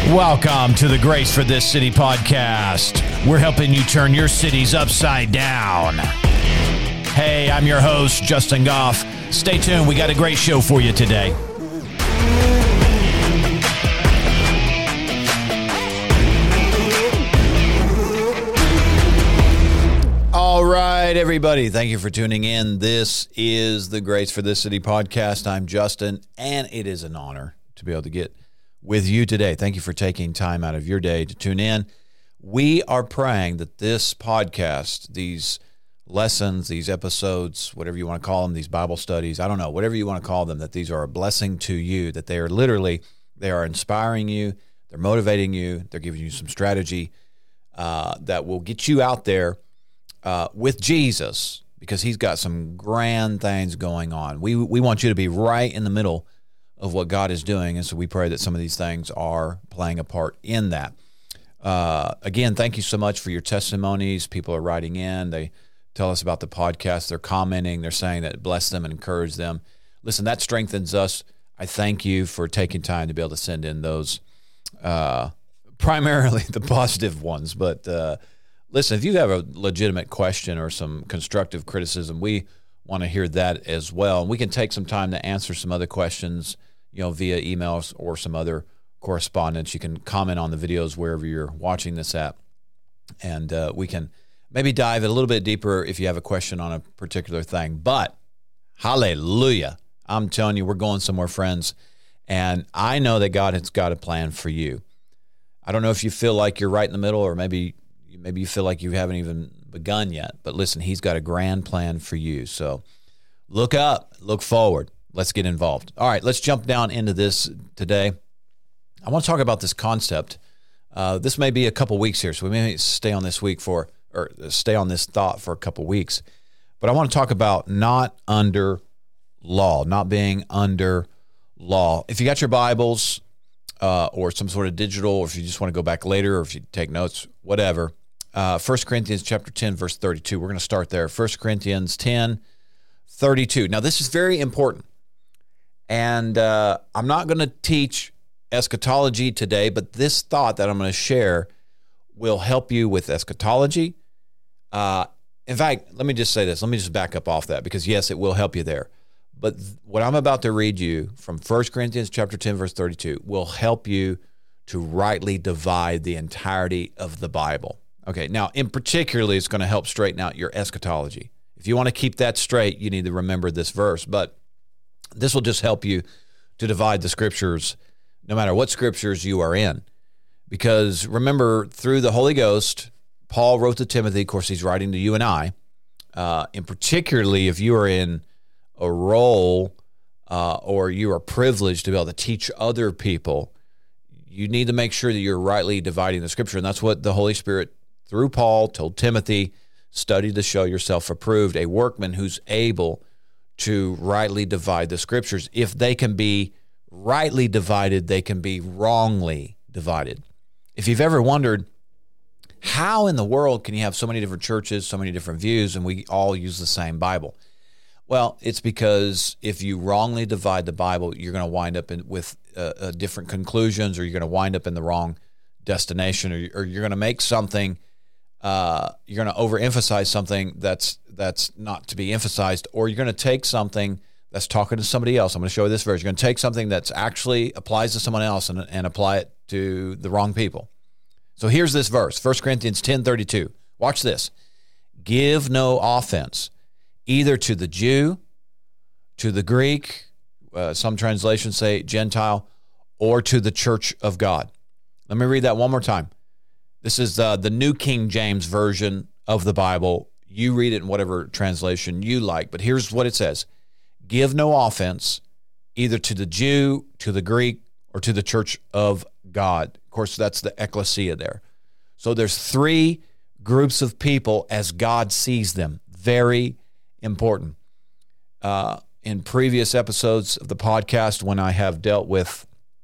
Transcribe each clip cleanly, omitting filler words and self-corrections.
Welcome to the Grace for This City podcast. We're helping you turn your cities upside down. Hey, I'm your host, Justin Goff. Stay tuned. We got a great show for you today. All right, everybody. Thank you for tuning in. This is the Grace for This City podcast. I'm Justin, and it is an honor to be able to get with you today. Thank you for taking time out of your day to tune in. We are praying that this podcast, these lessons, these episodes, whatever you want to call them, these Bible studies, I don't know, whatever you want to call them, that these are a blessing to you, that they are inspiring you, they're motivating you, they're giving you some strategy that will get you out there with Jesus, because he's got some grand things going on. We want you to be right in the middle of what God is doing, and so we pray that some of these things are playing a part in that. Again, thank you so much for your testimonies. People are writing in. They tell us about the podcast. They're commenting. They're saying that it blessed them and encouraged them. Listen, that strengthens us. I thank you for taking time to be able to send in those, primarily the positive ones. But listen, if you have a legitimate question or some constructive criticism, we want to hear that as well. And we can take some time to answer some other questions, via emails or some other correspondence. You can comment on the videos wherever you're watching this at, and we can maybe dive a little bit deeper if you have a question on a particular thing. But hallelujah, I'm telling you, we're going somewhere, friends, and I know that God has got a plan for you. I don't know if you feel like you're right in the middle, or maybe you feel like you haven't even begun yet, but listen, he's got a grand plan for you. So look up, look forward. Let's get involved. All right, let's jump down into this today. I want to talk about this concept. This may be a couple weeks here, so we may stay on this thought for a couple weeks. But I want to talk about not under law, not being under law. If you got your Bibles or some sort of digital, or if you just want to go back later, or if you take notes, whatever, 1 Corinthians chapter 10, verse 32. We're going to start there. 1 Corinthians 10, 32. Now, this is very important. And I'm not going to teach eschatology today, but this thought that I'm going to share will help you with eschatology. In fact, let me just say this. Let me just back up off that, because yes, it will help you there. But what I'm about to read you from 1 Corinthians chapter 10, verse 32 will help you to rightly divide the entirety of the Bible. Okay, now, in particularly, it's going to help straighten out your eschatology. If you want to keep that straight, you need to remember this verse. But this will just help you to divide the scriptures, no matter what scriptures you are in. Because remember, through the Holy Ghost, Paul wrote to Timothy. Of course, he's writing to you and I. And particularly if you are in a role or you are privileged to be able to teach other people, you need to make sure that you're rightly dividing the scripture. And that's what the Holy Spirit, through Paul, told Timothy: study to show yourself approved, a workman who's able to rightly divide the scriptures. If they can be rightly divided, they can be wrongly divided. If you've ever wondered, how in the world can you have so many different churches, so many different views, and we all use the same Bible? Well, it's because if you wrongly divide the Bible, you're going to wind up with different conclusions, or you're going to wind up in the wrong destination, or you're going to make something, you're going to overemphasize something that's not to be emphasized, or you're going to take something that's talking to somebody else. I'm going to show you this verse. You're going to take something that's actually applies to someone else and apply it to the wrong people. So here's this verse, 1 Corinthians 10:32. Watch this. Give no offense, either to the Jew, to the Greek, some translations say Gentile, or to the church of God. Let me read that one more time. This is the New King James Version of the Bible. You read it in whatever translation you like, but here's what it says. Give no offense, either to the Jew, to the Greek, or to the church of God. Of course, that's the ecclesia there. So there's three groups of people as God sees them. Very important. In previous episodes of the podcast, when I have dealt with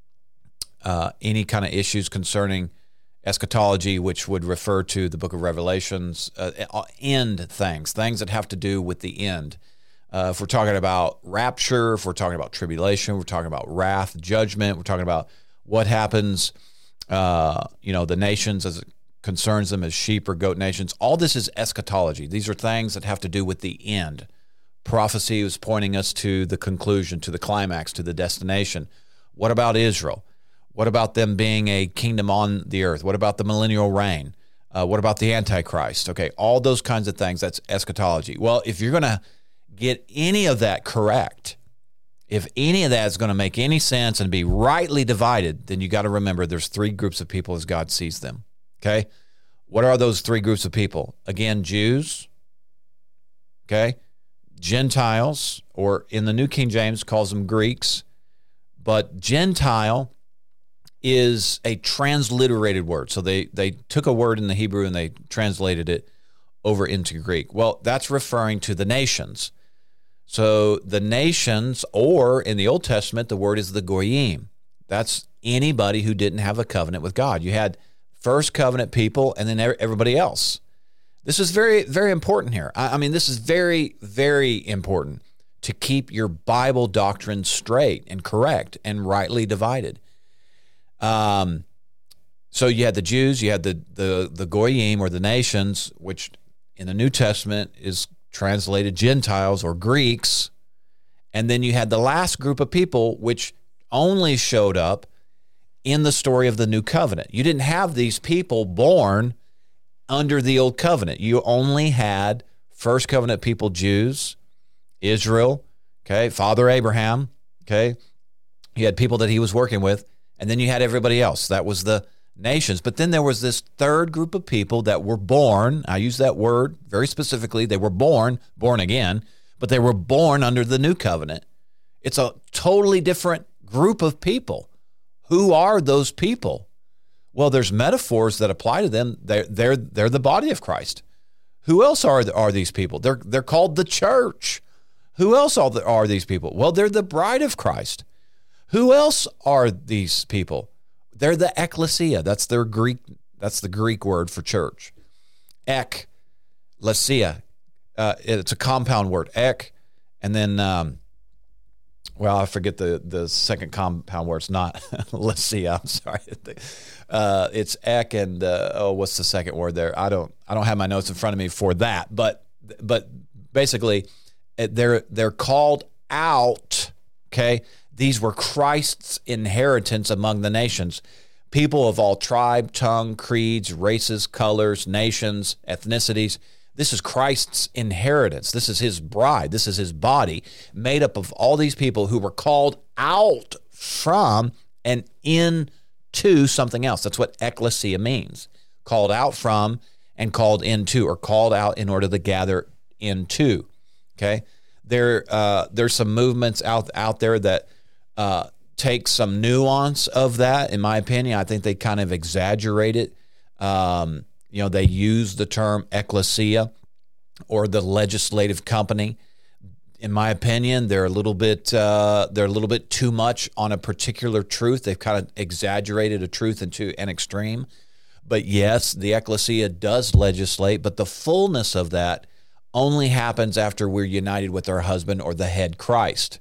any kind of issues concerning eschatology, which would refer to the book of Revelations, end things that have to do with the end. If we're talking about rapture, if we're talking about tribulation, we're talking about wrath, judgment, we're talking about what happens the nations as it concerns them as sheep or goat nations. All this is eschatology. These are things that have to do with the end. Prophecy is pointing us to the conclusion, to the climax, to the destination. What about Israel? What about them being a kingdom on the earth? What about the millennial reign? What about the Antichrist? Okay, all those kinds of things, that's eschatology. Well, if you're going to get any of that correct, if any of that is going to make any sense and be rightly divided, then you got to remember there's three groups of people as God sees them. Okay? What are those three groups of people? Again, Jews, okay? Gentiles, or in the New King James calls them Greeks, but Gentile is a transliterated word. So they took a word in the Hebrew and they translated it over into Greek. Well, that's referring to the nations. So the nations, or in the Old Testament, the word is the goyim. That's anybody who didn't have a covenant with God. You had first covenant people and then everybody else. This is very, very important here. I mean, this is very, very important to keep your Bible doctrine straight and correct and rightly divided. So you had the Jews, you had the goyim, or the nations, which in the New Testament is translated Gentiles or Greeks. And then you had the last group of people, which only showed up in the story of the New Covenant. You didn't have these people born under the Old Covenant. You only had first covenant people, Jews, Israel, okay, Father Abraham, okay. You had people that he was working with, and then you had everybody else. That was the nations. But then there was this third group of people that were born. I use that word very specifically. They were born again, but they were born under the New Covenant. It's a totally different group of people. Who are those people? Well, there's metaphors that apply to them. They're the body of Christ. Who else are these people? They're called the church. Who else are these people? Well, they're the bride of Christ. Who else are these people? They're the ecclesia. That's the Greek word for church. Ecclesia. It's a compound word. And then I forget the second compound word. It's not lesia. I'm sorry. It's ek and what's the second word there? I don't have my notes in front of me for that. But basically, they're called out. Okay, these were Christ's inheritance among the nations. People of all tribe, tongue, creeds, races, colors, nations, ethnicities. This is Christ's inheritance. This is his bride. This is his body, made up of all these people who were called out from and into something else. That's what ecclesia means. Called out from and called into, or called out in order to gather into. Okay? There's some movements out there that take some nuance of that, in my opinion. I think they kind of exaggerate it. They use the term ecclesia or the legislative company. In my opinion, they're a little bit too much on a particular truth. They've kind of exaggerated a truth into an extreme. But yes, the ecclesia does legislate, but the fullness of that only happens after we're united with our husband or the head Christ.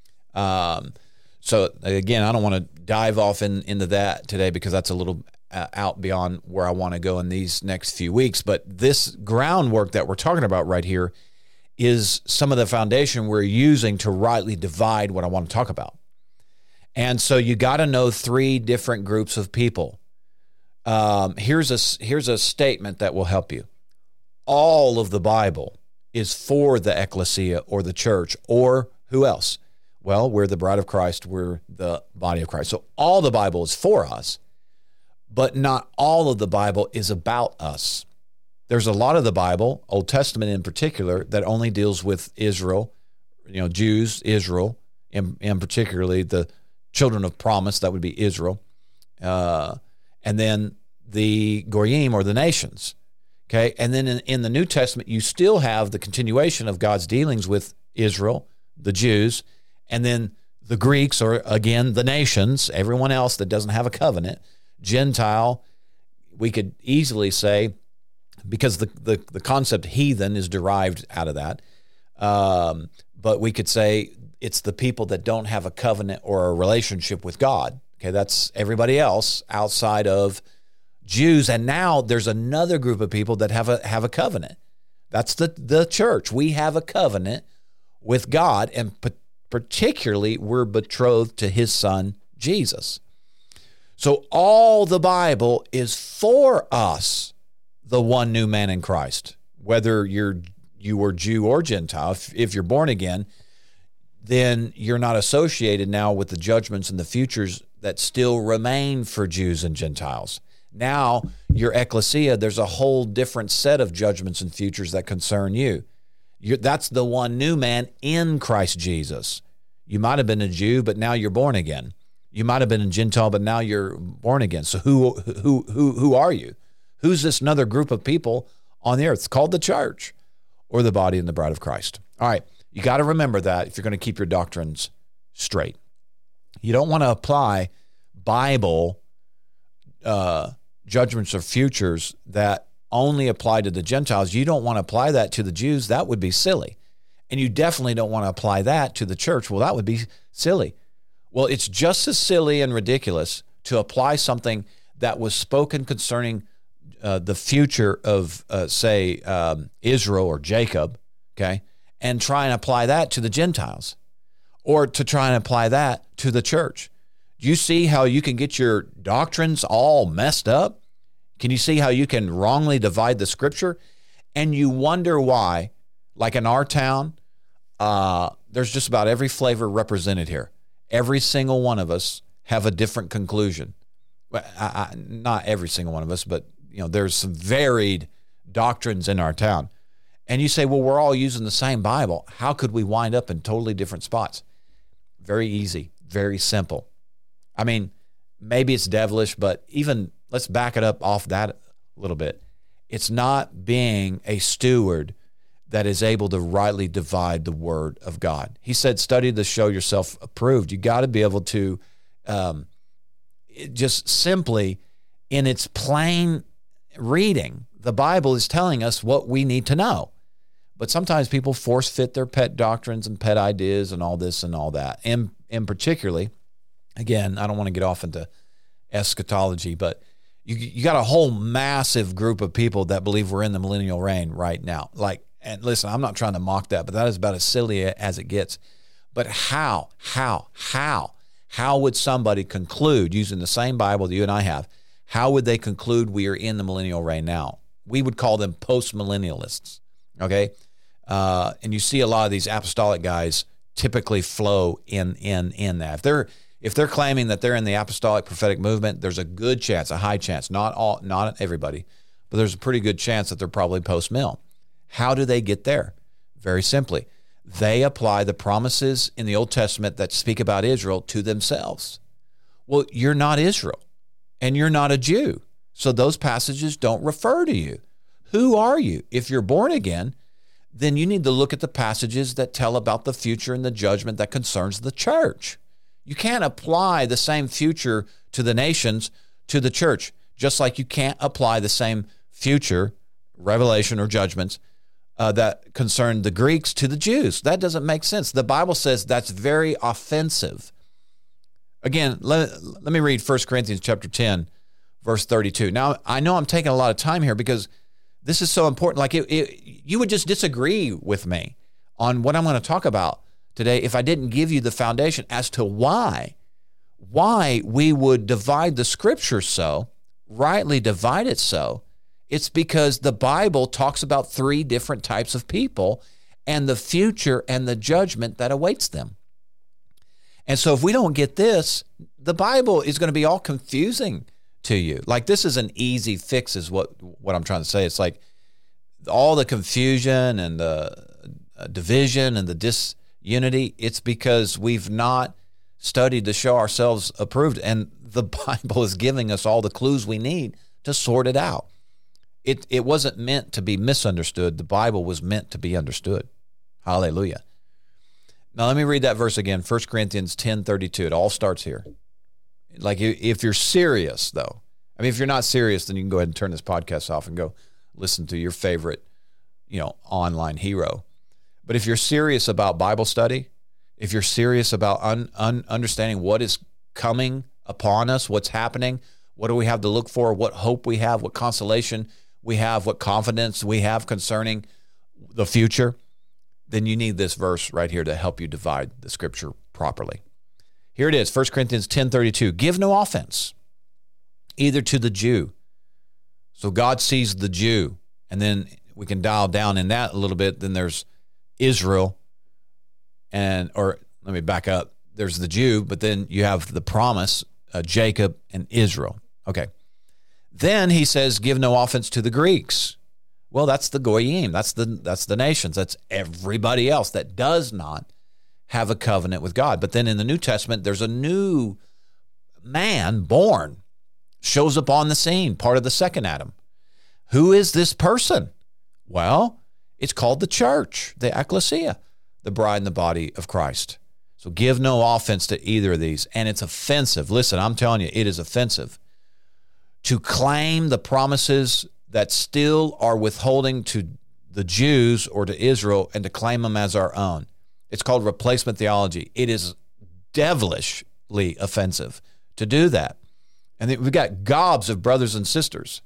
So again, I don't want to dive off into that today because that's a little out beyond where I want to go in these next few weeks. But this groundwork that we're talking about right here is some of the foundation we're using to rightly divide what I want to talk about. And so you got to know three different groups of people. Here's a statement that will help you. All of the Bible is for the ecclesia or the church, or who else? Well, we're the bride of Christ. We're the body of Christ. So all the Bible is for us. But not all of the Bible is about us. There's a lot of the Bible, Old Testament in particular, that only deals with Israel, Jews, Israel, and particularly the children of promise, that would be Israel, and then the Goyim, or the nations. Okay, and then in the New Testament, you still have the continuation of God's dealings with Israel, the Jews, and then the Greeks, or again, the nations, everyone else that doesn't have a covenant. Gentile, we could easily say, because the concept heathen is derived out of that, but we could say it's the people that don't have a covenant or a relationship with God. Okay, that's everybody else outside of Jews. And now there's another group of people that have a covenant. That's the church. We have a covenant with God, and particularly we're betrothed to his son, Jesus. So all the Bible is for us, the one new man in Christ. Whether you were Jew or Gentile, if you're born again, then you're not associated now with the judgments and the futures that still remain for Jews and Gentiles. Now, your ecclesia, there's a whole different set of judgments and futures that concern you. That's the one new man in Christ Jesus. You might have been a Jew, but now you're born again. You might have been a Gentile, but now you're born again. So who are you? Who's this another group of people on the earth? It's called the church, or the body and the bride of Christ. All right, you got to remember that if you're going to keep your doctrines straight. You don't want to apply Bible judgments or futures that only apply to the Gentiles. You don't want to apply that to the Jews. That would be silly. And you definitely don't want to apply that to the church. Well, that would be silly. Well, it's just as silly and ridiculous to apply something that was spoken concerning the future of, say, Israel or Jacob, okay, and try and apply that to the Gentiles, or to try and apply that to the church. Do you see how you can get your doctrines all messed up? Can you see how you can wrongly divide the scripture? And you wonder why, like in our town, there's just about every flavor represented here. Every single one of us have a different conclusion. Well, not every single one of us, but there's some varied doctrines in our town. And you say, well, we're all using the same Bible. How could we wind up in totally different spots? Very easy, very simple. I mean, maybe it's devilish, but even let's back it up off that a little bit. It's not being a steward that is able to rightly divide the word of God. He said, study to show yourself approved. You got to be able to just simply, in its plain reading, the Bible is telling us what we need to know. But sometimes people force fit their pet doctrines and pet ideas and all this and all that. And particularly, again, I don't want to get off into eschatology, but you got a whole massive group of people that believe we're in the millennial reign right now. And listen, I'm not trying to mock that, but that is about as silly as it gets. But how would somebody conclude, using the same Bible that you and I have, how would they conclude we are in the millennial reign now? We would call them post-millennialists, okay? And you see a lot of these apostolic guys typically flow in that. If they're claiming that they're in the apostolic prophetic movement, there's a good chance, a high chance, not everybody, but there's a pretty good chance that they're probably post-mill. How do they get there? Very simply, they apply the promises in the Old Testament that speak about Israel to themselves. Well, you're not Israel, and you're not a Jew, so those passages don't refer to you. Who are you? If you're born again, then you need to look at the passages that tell about the future and the judgment that concerns the church. You can't apply the same future to the nations to the church, just like you can't apply the same future, revelation or judgments, that concern the Greeks to the Jews. That doesn't make sense. The Bible says that's very offensive. Again, let me read 1 Corinthians chapter 10, verse 32. Now, I know I'm taking a lot of time here because this is so important. Like you would just disagree with me on what I'm going to talk about today if I didn't give you the foundation as to why we would divide the scripture so, rightly divide it so. It's because the Bible talks about three different types of people and the future and the judgment that awaits them. And so if we don't get this, the Bible is going to be all confusing to you. Like, this is an easy fix is what I'm trying to say. It's like all the confusion and the division and the disunity, it's because we've not studied to show ourselves approved. And the Bible is giving us all the clues we need to sort it out. It wasn't meant to be misunderstood. The Bible was meant to be understood. Hallelujah. Now let me read that verse again, 1 Corinthians 10:32. It all starts here. Like, if you're serious, though, I mean, if you're not serious, then you can go ahead and turn this podcast off and go listen to your favorite, online hero. But if you're serious about Bible study, if you're serious about understanding what is coming upon us, what's happening, what do we have to look for, what hope we have, what consolation we have, what confidence we have concerning the future, then you need this verse right here to help you divide the Scripture properly. Here it is, 1 Corinthians 10:32. Give no offense, either to the Jew. So God sees the Jew, and then we can dial down in that a little bit. Then there's Israel, or let me back up. There's the Jew, but then you have the promise, Jacob and Israel. Okay. Then he says, give no offense to the Greeks. Well, that's the Goyim. That's the nations. That's everybody else that does not have a covenant with God. But then in the New Testament, there's a new man born, shows up on the scene, part of the second Adam. Who is this person? Well, it's called the church, the ecclesia, the bride and the body of Christ. So give no offense to either of these. And it's offensive. Listen, I'm telling you, it is offensive to claim the promises that still are withholding to the Jews or to Israel and to claim them as our own. It's called replacement theology. It is devilishly offensive to do that. And we've got gobs of brothers and sisters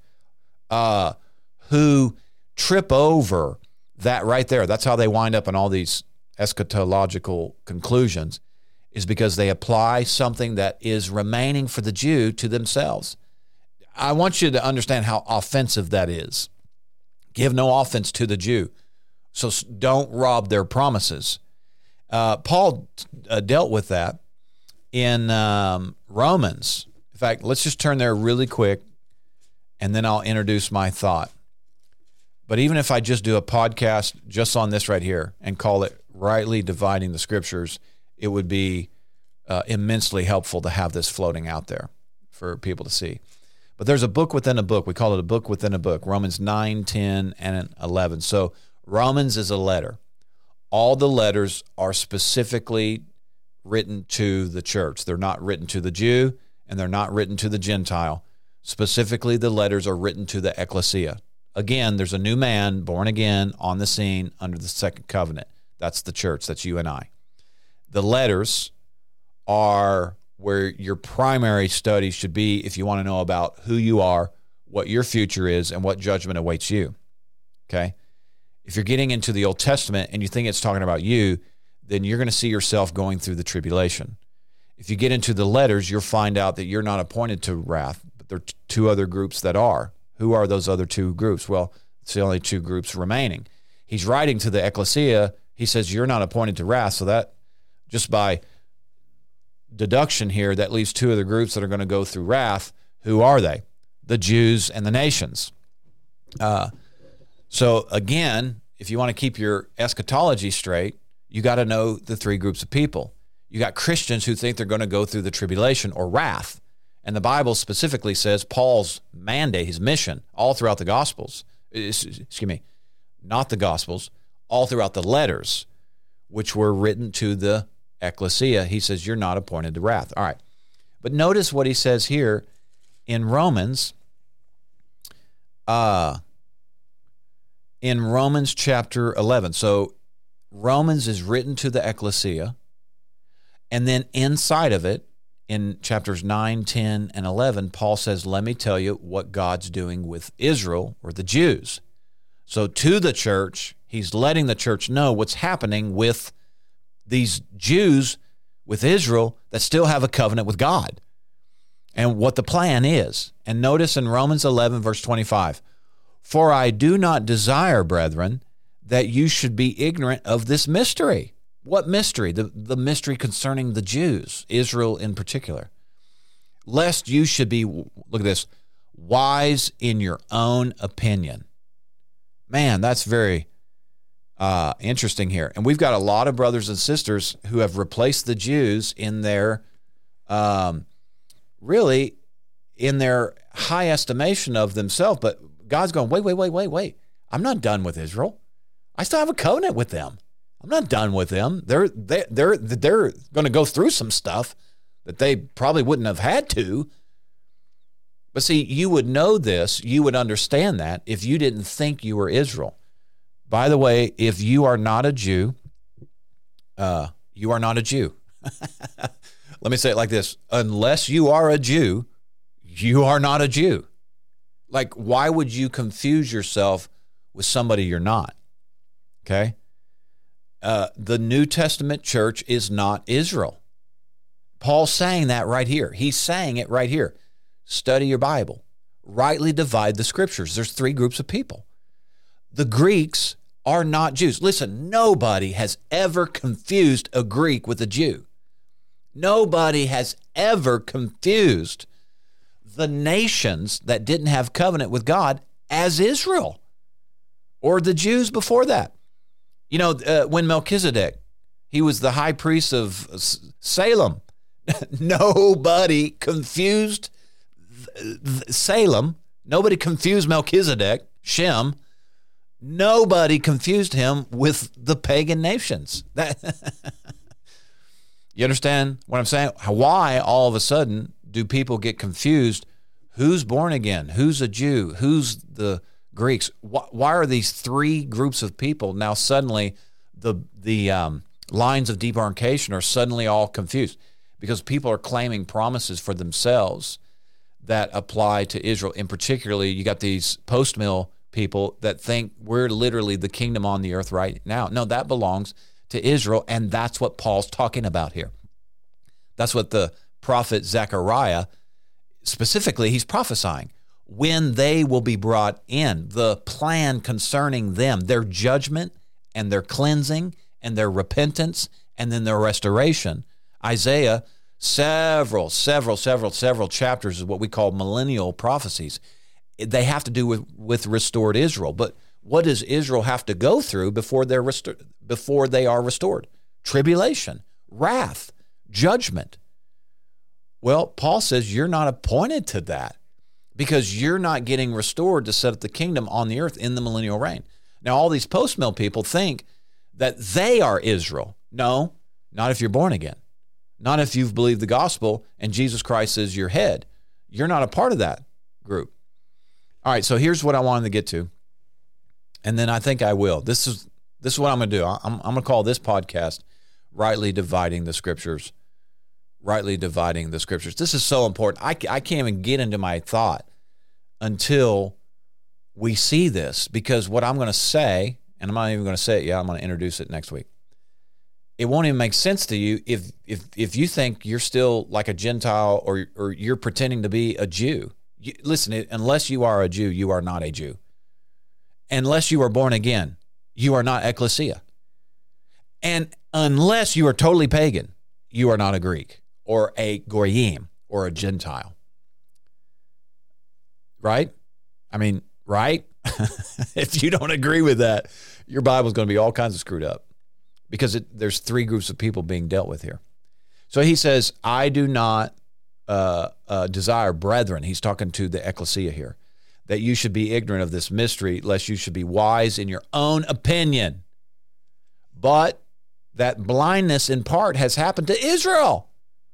who trip over that right there. That's how they wind up in all these eschatological conclusions, is because they apply something that is remaining for the Jew to themselves. I want you to understand how offensive that is. Give no offense to the Jew. So don't rob their promises. Paul dealt with that in Romans. In fact, let's just turn there really quick, and then I'll introduce my thought. But even if I just do a podcast just on this right here and call it Rightly Dividing the Scriptures, it would be immensely helpful to have this floating out there for people to see. But there's a book within a book. We call it a book within a book, Romans 9, 10, and 11. So Romans is a letter. All the letters are specifically written to the church. They're not written to the Jew, and they're not written to the Gentile. Specifically, the letters are written to the ecclesia. Again, there's a new man born again on the scene under the second covenant. That's the church. That's you and I. The letters are where your primary study should be if you want to know about who you are, what your future is, and what judgment awaits you. Okay? If you're getting into the Old Testament and you think it's talking about you, then you're going to see yourself going through the tribulation. If you get into the letters, you'll find out that you're not appointed to wrath, but there are two other groups that are. Who are those other two groups? Well, it's the only two groups remaining. He's writing to the ecclesia. He says, you're not appointed to wrath. So that, just by deduction here, that leaves two other groups that are going to go through wrath. Who are they? The Jews and the nations. So again, if you want to keep your eschatology straight, you got to know the three groups of people. You got Christians who think they're going to go through the tribulation or wrath. And the Bible specifically says Paul's mandate, his mission, all throughout the Gospels, not the Gospels, all throughout the letters, which were written to the ecclesia, he says, you're not appointed to wrath. All right. But notice what he says here in Romans, chapter 11. So Romans is written to the ecclesia, and then inside of it, in chapters 9, 10, and 11, Paul says, let me tell you what God's doing with Israel, or the Jews. So to the church, he's letting the church know what's happening with these Jews, with Israel, that still have a covenant with God, and what the plan is. And notice in Romans 11, verse 25, for I do not desire, brethren, that you should be ignorant of this mystery. What mystery? The mystery concerning the Jews, Israel in particular. Lest you should be, look at this, wise in your own opinion. Man, that's very interesting here. And we've got a lot of brothers and sisters who have replaced the Jews in their, really, in their high estimation of themselves. But God's going, wait. I'm not done with Israel. I still have a covenant with them. I'm not done with them. They're going to go through some stuff that they probably wouldn't have had to. But see, you would know this, you would understand that if you didn't think you were Israel. By the way, if you are not a Jew, you are not a Jew. Let me say it like this. Unless you are a Jew, you are not a Jew. Like, why would you confuse yourself with somebody you're not? Okay? The New Testament church is not Israel. Paul's saying that right here. He's saying it right here. Study your Bible. Rightly divide the scriptures. There's three groups of people. The Greeks are not Jews. Listen, nobody has ever confused a Greek with a Jew. Nobody has ever confused the nations that didn't have covenant with God as Israel or the Jews before that. You know, when Melchizedek, he was the high priest of Salem. Nobody confused Salem. Nobody confused Melchizedek, Shem. Nobody confused him with the pagan nations. You understand what I'm saying? Why all of a sudden do people get confused? Who's born again? Who's a Jew? Who's the Greeks? Why are these three groups of people now suddenly the lines of demarcation are suddenly all confused? Because people are claiming promises for themselves that apply to Israel. And particularly, you got these post-mill people that think we're literally the kingdom on the earth right now. No, that belongs to Israel, and that's what Paul's talking about here. That's what the prophet Zechariah, specifically, he's prophesying. When they will be brought in, the plan concerning them, their judgment and their cleansing and their repentance and then their restoration. Isaiah, several chapters is what we call millennial prophecies. They have to do with restored Israel. But what does Israel have to go through before they are restored? Tribulation, wrath, judgment. Well, Paul says you're not appointed to that because you're not getting restored to set up the kingdom on the earth in the millennial reign. Now, all these post-mill people think that they are Israel. No, not if you're born again. Not if you've believed the gospel and Jesus Christ is your head. You're not a part of that group. All right, so here's what I wanted to get to, and then I think I will. This is what I'm going to do. I'm going to call this podcast Rightly Dividing the Scriptures. Rightly Dividing the Scriptures. This is so important. I can't even get into my thought until we see this, because what I'm going to say, and I'm not even going to say it yet, I'm going to introduce it next week. It won't even make sense to you if you think you're still like a Gentile or you're pretending to be a Jew. Listen, unless you are a Jew, you are not a Jew. Unless you are born again, you are not ecclesia. And unless you are totally pagan, you are not a Greek or a goyim or a Gentile. Right? I mean, right? If you don't agree with that, your Bible's going to be all kinds of screwed up because there's three groups of people being dealt with here. So he says, I do not desire, brethren, he's talking to the ecclesia here, that you should be ignorant of this mystery, lest you should be wise in your own opinion. But that blindness in part has happened to Israel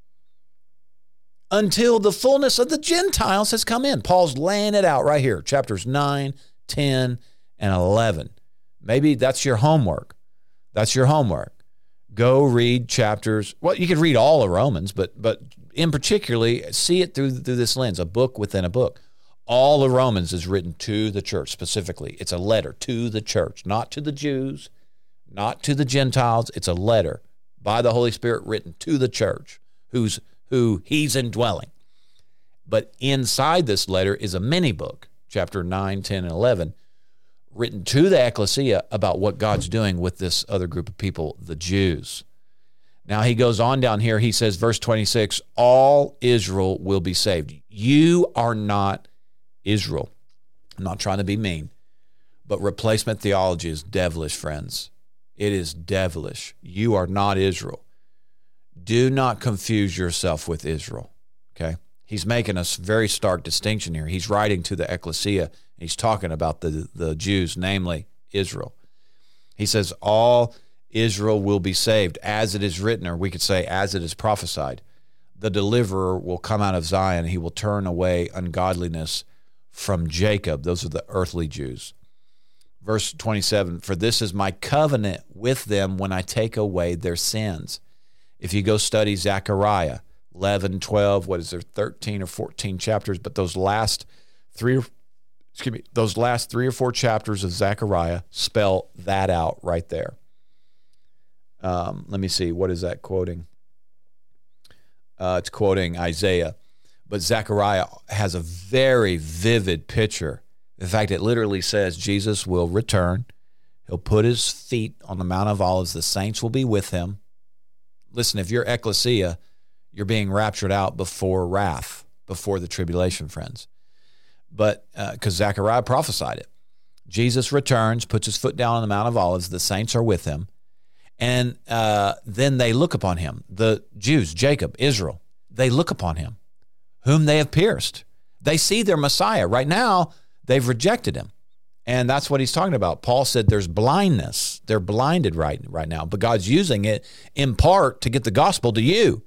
until the fullness of the Gentiles has come in. Paul's laying it out right here, chapters 9, 10, and 11. Maybe that's your homework. That's your homework. Go read chapters. Well, you could read all of Romans, but in particularly, see it through this lens, a book within a book. All of Romans is written to the church specifically. It's a letter to the church, not to the Jews, not to the Gentiles. It's a letter by the Holy Spirit written to the church who he's indwelling. But inside this letter is a mini book, chapter 9, 10, and 11, written to the ecclesia about what God's doing with this other group of people, the Jews. Now he goes on down here. He says, verse 26, all Israel will be saved. You are not Israel. I'm not trying to be mean, but replacement theology is devilish, friends. It is devilish. You are not Israel. Do not confuse yourself with Israel, okay? He's making a very stark distinction here. He's writing to the ecclesia. He's talking about the Jews, namely Israel. He says, all Israel will be saved, as it is written, or we could say, as it is prophesied. The deliverer will come out of Zion. He will turn away ungodliness from Jacob. Those are the earthly Jews. Verse 27, for this is my covenant with them when I take away their sins. If you go study Zechariah, 11, 12, 13 or 14 chapters, but those last three or four chapters of Zechariah spell that out right there. Let me see. What is that quoting? It's quoting Isaiah. But Zechariah has a very vivid picture. In fact, it literally says Jesus will return. He'll put his feet on the Mount of Olives. The saints will be with him. Listen, if you're ecclesia, you're being raptured out before wrath, before the tribulation, friends. But because Zechariah prophesied it. Jesus returns, puts his foot down on the Mount of Olives. The saints are with him. And then they look upon him. The Jews, Jacob, Israel, they look upon him, whom they have pierced. They see their Messiah. Right now, they've rejected him. And that's what he's talking about. Paul said there's blindness. They're blinded right now. But God's using it in part to get the gospel to you.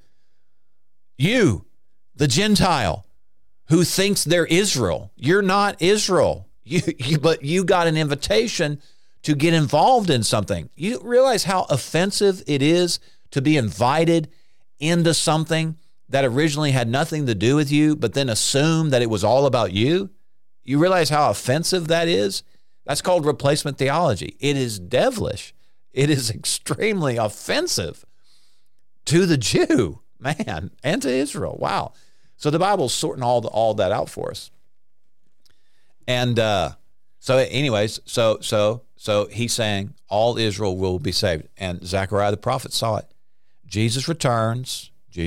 You, the Gentile, who thinks they're Israel. You're not Israel. But you got an invitation to get involved in something. You realize how offensive it is to be invited into something that originally had nothing to do with you, but then assume that it was all about you? You realize how offensive that is? That's called replacement theology. It is devilish. It is extremely offensive to the Jew, man, and to Israel. Wow. So the Bible's sorting all that out for us. And so anyways, so he's saying all Israel will be saved. And Zechariah the prophet saw it. Jesus returns.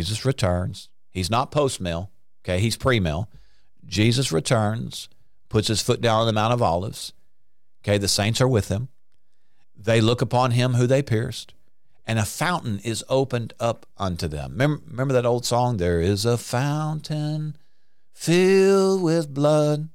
He's not post-mill. Okay, he's pre-mill. Jesus returns, puts his foot down on the Mount of Olives. Okay, the saints are with him. They look upon him who they pierced, and a fountain is opened up unto them. Remember that old song? There is a fountain filled with blood.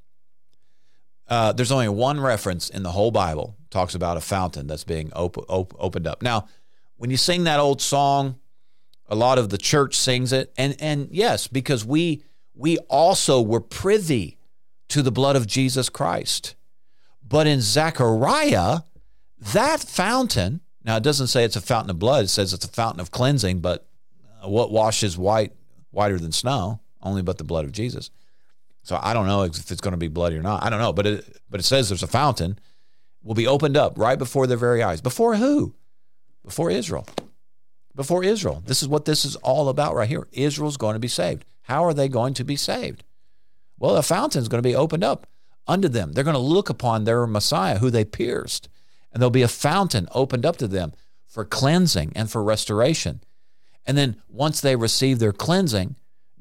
There's only one reference in the whole Bible talks about a fountain that's being opened up. Now, when you sing that old song, a lot of the church sings it, and yes, because we also were privy to the blood of Jesus Christ. But in Zechariah, that fountain, now it doesn't say it's a fountain of blood, it says it's a fountain of cleansing, but what washes whiter than snow? Only but the blood of Jesus. So I don't know if it's going to be bloody or not. I don't know, but it says there's a fountain will be opened up right before their very eyes. Before who? Before Israel. Before Israel. This is what this is all about right here. Israel's going to be saved. How are they going to be saved? Well, a fountain's going to be opened up unto them. They're going to look upon their Messiah who they pierced, and there'll be a fountain opened up to them for cleansing and for restoration. And then once they receive their cleansing,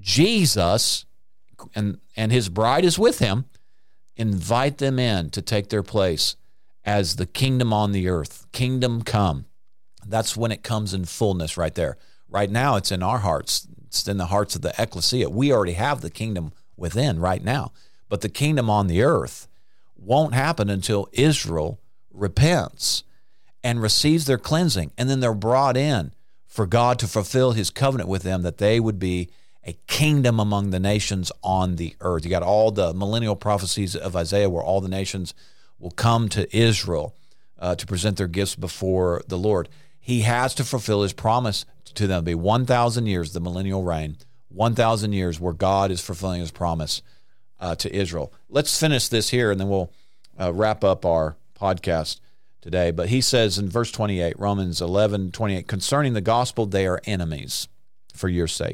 Jesus and his bride is with him, invite them in to take their place as the kingdom on the earth. Kingdom come. That's when it comes in fullness right there. Right now, it's in our hearts. It's in the hearts of the ecclesia. We already have the kingdom within right now. But the kingdom on the earth won't happen until Israel repents and receives their cleansing. And then they're brought in for God to fulfill his covenant with them, that they would be a kingdom among the nations on the earth. You got all the millennial prophecies of Isaiah where all the nations will come to Israel to present their gifts before the Lord. He has to fulfill his promise to them. It'll be 1,000 years, the millennial reign, 1,000 years where God is fulfilling his promise to Israel. Let's finish this here, and then we'll wrap up our podcast today. But he says in verse 28, Romans 11:28, concerning the gospel, they are enemies for your sake.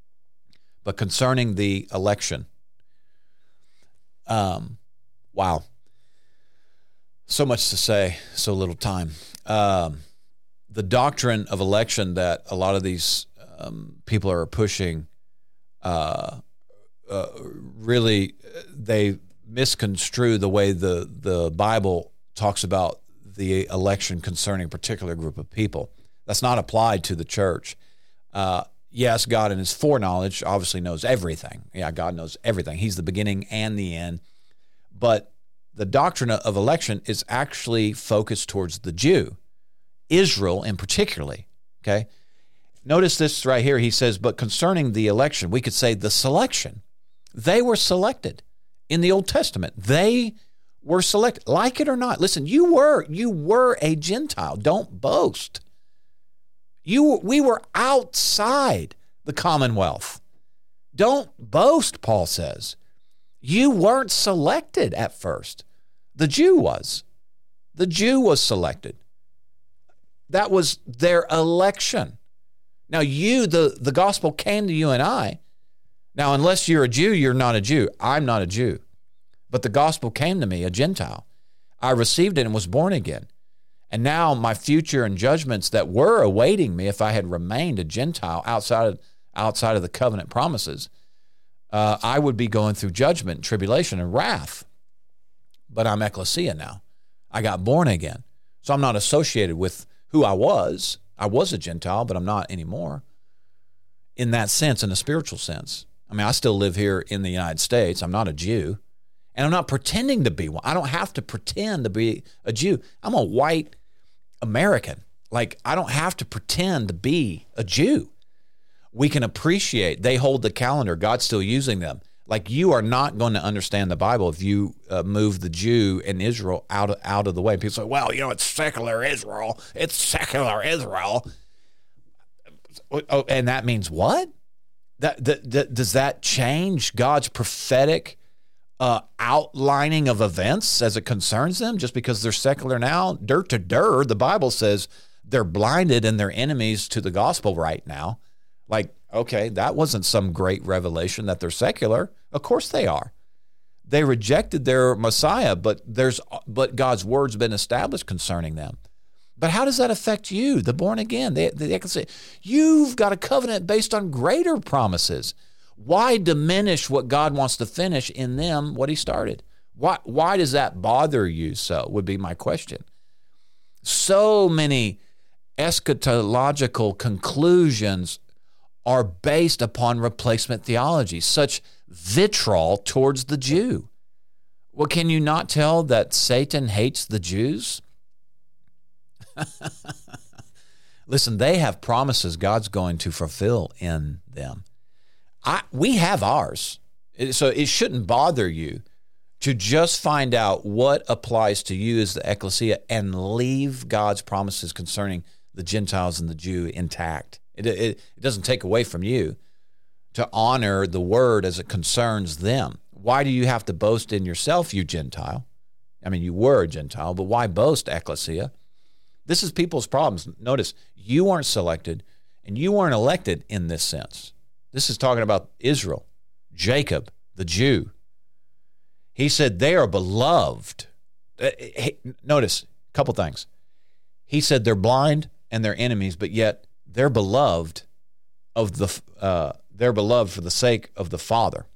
But concerning the election, wow. So much to say, so little time. The doctrine of election that a lot of these people are pushing, really, they misconstrue the way the Bible talks about the election concerning a particular group of people. That's not applied to the church. Yes, God in his foreknowledge obviously knows everything. Yeah, God knows everything. He's the beginning and the end. But the doctrine of election is actually focused towards the Jew, Israel in particularly, okay? Notice this right here. He says, but concerning the election, we could say the selection. They were selected in the Old Testament. They were selected, like it or not. Listen, you were a Gentile. Don't boast. We were outside the commonwealth. Don't boast, Paul says. You weren't selected at first. The Jew was. The Jew was selected. That was their election. Now the gospel came to you and I. Now, unless you're a Jew, you're not a Jew. I'm not a Jew. But the gospel came to me, a Gentile. I received it and was born again. And now my future and judgments that were awaiting me if I had remained a Gentile outside of the covenant promises, I would be going through judgment, tribulation, and wrath. But I'm ecclesia now. I got born again. So I'm not associated with who I was. I was a Gentile, but I'm not anymore. In that sense, in a spiritual sense. I mean, I still live here in the United States. I'm not a Jew. And I'm not pretending to be one. I don't have to pretend to be a Jew. I'm a white American. Like, I don't have to pretend to be a Jew. We can appreciate they hold the calendar. God's still using them. Like, you are not going to understand the Bible if you move the Jew and Israel out of the way. People say, well, it's secular Israel. It's secular Israel. Oh, and that means what? Does that change God's prophetic outlining of events as it concerns them just because they're secular now? The Bible says they're blinded and they're enemies to the gospel right now. Like, okay, that wasn't some great revelation that they're secular. Of course they are. They rejected their Messiah, but God's word's been established concerning them. But how does that affect you, the born again? They can say, you've got a covenant based on greater promises. Why diminish what God wants to finish in them, what he started? Why does that bother you so, would be my question. So many eschatological conclusions are based upon replacement theology, such vitriol towards the Jew. Well, can you not tell that Satan hates the Jews? Listen, they have promises God's going to fulfill in them. We have ours. So it shouldn't bother you to just find out what applies to you as the ecclesia and leave God's promises concerning the Gentiles and the Jew intact. It doesn't take away from you to honor the word as it concerns them. Why do you have to boast in yourself, you Gentile? I mean, you were a Gentile, but why boast, ecclesia? This is people's problems. Notice, you weren't selected and you weren't elected in this sense. This is talking about Israel, Jacob, the Jew. He said they are beloved. Notice a couple things. He said they're blind and they're enemies, but yet they're beloved they're beloved for the sake of the Father.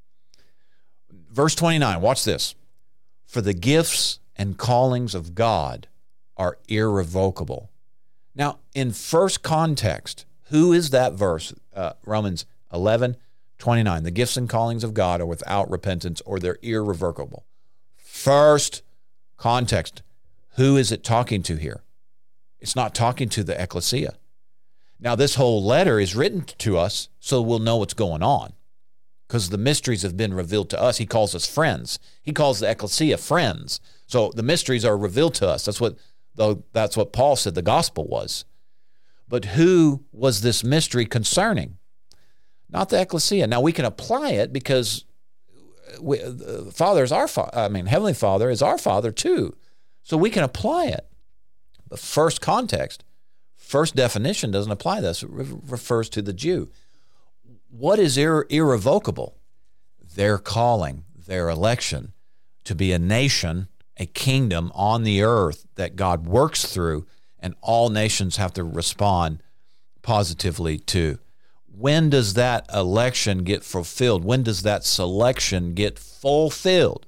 Verse 29, watch this. For the gifts and callings of God are irrevocable. Now, in first context, who is that verse? Romans 11:29. The gifts and callings of God are without repentance, or they're irrevocable. First context, who is it talking to here? It's not talking to the ecclesia. Now, this whole letter is written to us so we'll know what's going on, because the mysteries have been revealed to us. He calls us friends. He calls the ecclesia friends. So the mysteries are revealed to us. That's what Paul said the gospel was. But who was this mystery concerning? Not the ecclesia. Now, we can apply it because Father is our Father. Heavenly Father is our Father too. So we can apply it. But first context, first definition doesn't apply to this. It refers to the Jew. What is irrevocable? Their calling, their election to be a nation, a kingdom on the earth that God works through, and all nations have to respond positively to. When does that election get fulfilled? When does that selection get fulfilled?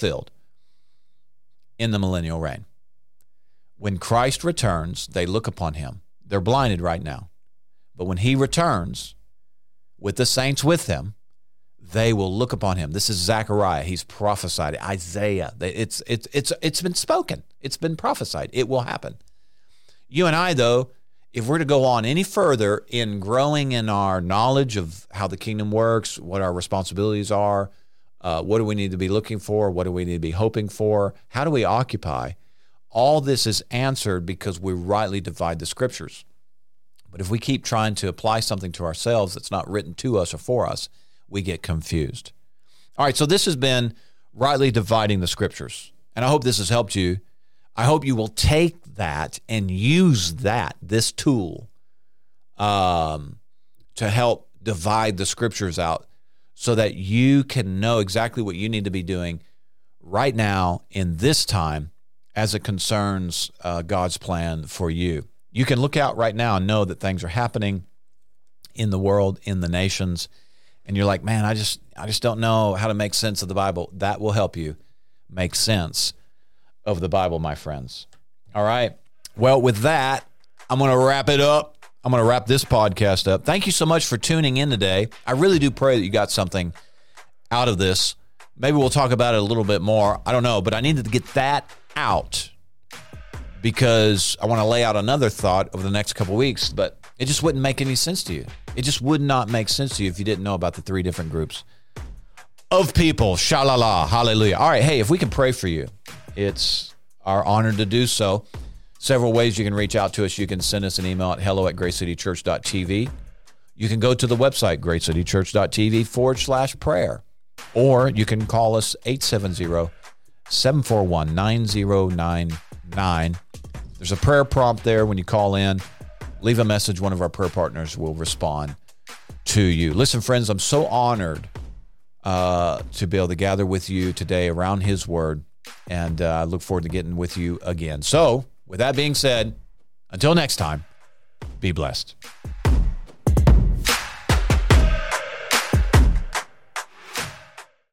In the millennial reign. When Christ returns, they look upon him. They're blinded right now. But when he returns with the saints with him, they will look upon him. This is Zechariah. He's prophesied it. Isaiah. It's been spoken. It's been prophesied. It will happen. You and I, though, if we're to go on any further in growing in our knowledge of how the kingdom works, what our responsibilities are, what do we need to be looking for, what do we need to be hoping for, how do we occupy, all this is answered because we rightly divide the scriptures. But if we keep trying to apply something to ourselves that's not written to us or for us, we get confused. All right, so this has been Rightly Dividing the Scriptures. And I hope this has helped you. I hope you will take that and use this tool, to help divide the Scriptures out so that you can know exactly what you need to be doing right now in this time as it concerns God's plan for you. You can look out right now and know that things are happening in the world, in the nations, and you're like, man, I just don't know how to make sense of the Bible. That will help you make sense of the Bible, my friends. All right. Well, with that, I'm going to wrap it up. I'm going to wrap this podcast up. Thank you so much for tuning in today. I really do pray that you got something out of this. Maybe we'll talk about it a little bit more. I don't know, but I needed to get that out because I want to lay out another thought over the next couple of weeks, but it just wouldn't make any sense to you. It just would not make sense to you if you didn't know about the 3 different groups of people. Shalala, hallelujah. All right, hey, if we can pray for you, it's our honor to do so. Several ways you can reach out to us. You can send us an email at hello@gracecitychurch.tv. You can go to the website, gracecitychurch.tv/prayer. Or you can call us 870-741-9099. There's a prayer prompt there when you call in. Leave a message. One of our prayer partners will respond to you. Listen, friends, I'm so honored to be able to gather with you today around His Word, and I look forward to getting with you again. So, with that being said, until next time, be blessed.